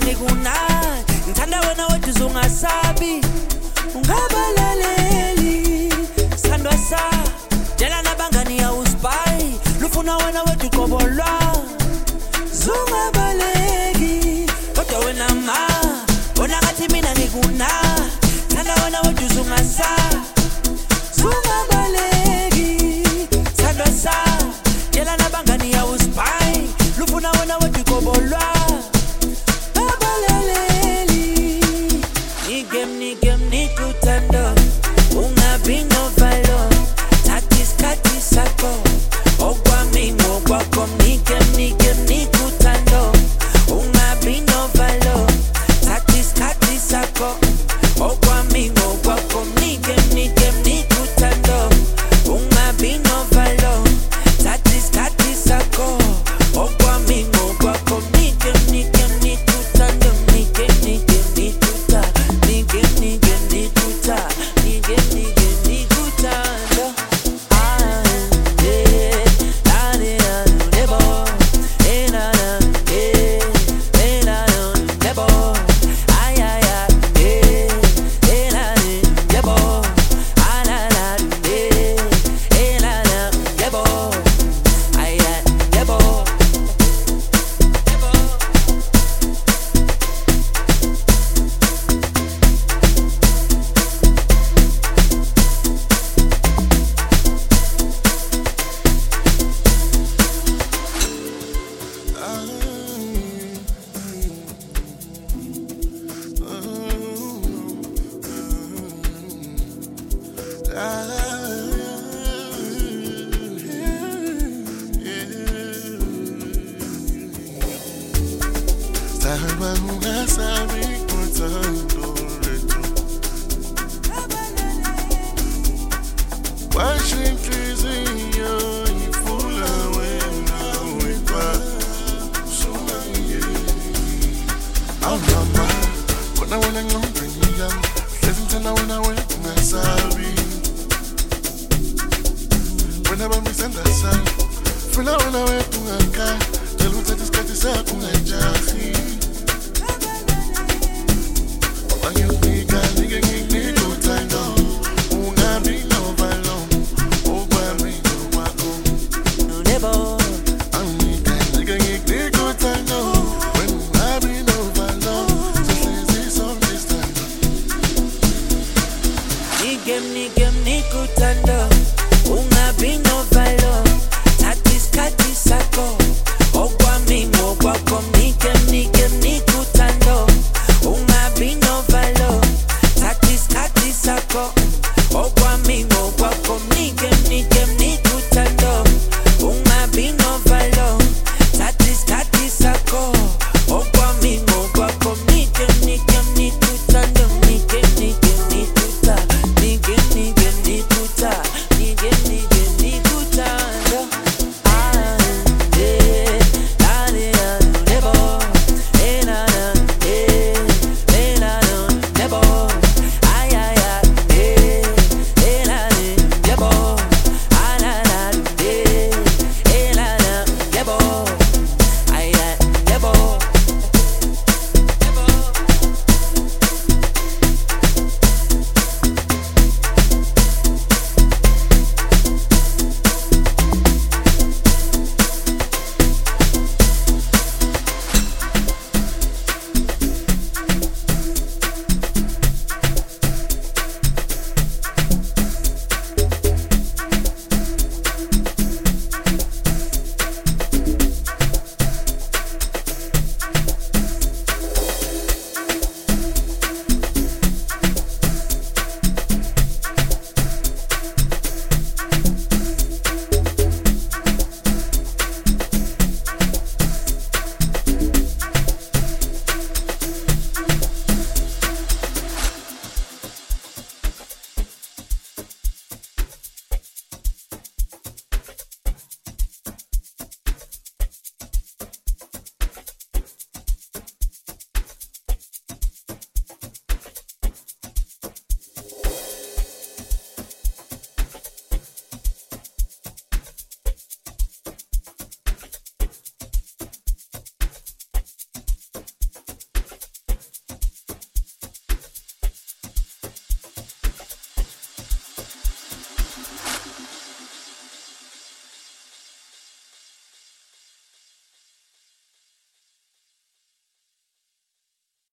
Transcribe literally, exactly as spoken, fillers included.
ngikunaki ngithanda wena wedwa uzungasabi ungabalaleli sandwa sa jela nabangani ya uspai lufuna wena wedwa uqobolwa zungabaleki kodwa wena ma bona ngathi mina ngikuna thanda wena wedwa uzungasa zungabaleki sandwa sa jela nabangani ya uspai lufuna wena wedwa uqobolwa nikutando ungabino valo tatiskati sako ogwamingo gwako nike nike nikutando ungabino valo tatiskati sako ogwamingo gwako nike nike nikutando ungabino valo tatiskati sako ogwamingo gwako nike nike nikutando nike nike nikuta nike nike nikuta nige nige nikutando ah eh na ne na nebo eh na na eh eh na nebo ay ay ay eh eh na nebo ah na na eh eh na nebo ay ay nebo Sahaba ungasabi kutando letu Washington ifula wena wepa Sumaye Au mama Kona wana ngombe niyam Listen tena wana we ungasabi Wena ba misenda sa Fula wana we ungaka Jaluta diskati sa ungajahi Nigem nigem nikutando